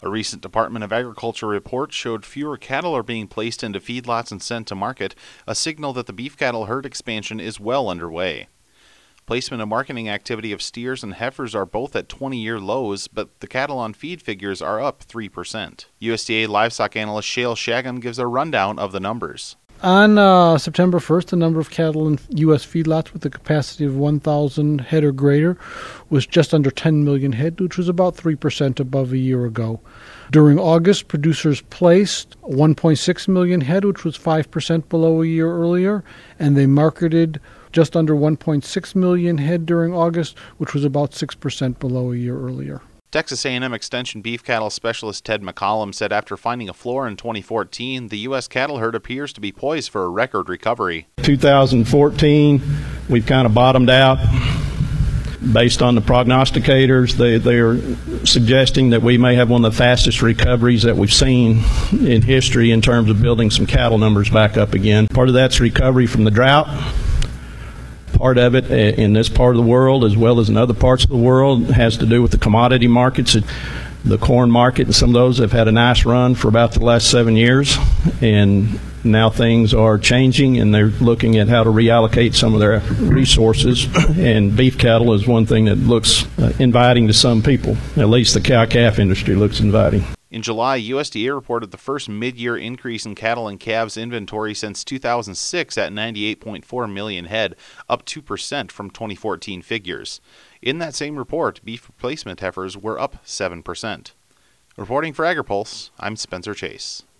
A recent Department of Agriculture report showed fewer cattle are being placed into feedlots and sent to market, a signal that the beef cattle herd expansion is well underway. Placement and marketing activity of steers and heifers are both at 20-year lows, but the cattle on feed figures are up 3%. USDA livestock analyst Shale Shagan gives a rundown of the numbers. On September 1st, the number of cattle in U.S. feedlots with a capacity of 1,000 head or greater was just under 10 million head, which was about 3% above a year ago. During August, producers placed 1.6 million head, which was 5% below a year earlier, and they marketed just under 1.6 million head during August, which was about 6% below a year earlier. Texas A&M Extension beef cattle specialist Ted McCollum said after finding a floor in 2014, the U.S. cattle herd appears to be poised for a record recovery. 2014, we've kind of bottomed out. Based on the prognosticators, they are suggesting that we may have one of the fastest recoveries that we've seen in history in terms of building some cattle numbers back up again. Part of that's recovery from the drought. Part of it in this part of the world, as well as in other parts of the world, has to do with the commodity markets. The corn market and some of those have had a nice run for about the last 7 years, and now things are changing, and they're looking at how to reallocate some of their resources, and beef cattle is one thing that looks inviting to some people. At least the cow-calf industry looks inviting. In July, USDA reported the first mid-year increase in cattle and calves inventory since 2006 at 98.4 million head, up 2% from 2014 figures. In that same report, beef replacement heifers were up 7%. Reporting for AgriPulse, I'm Spencer Chase.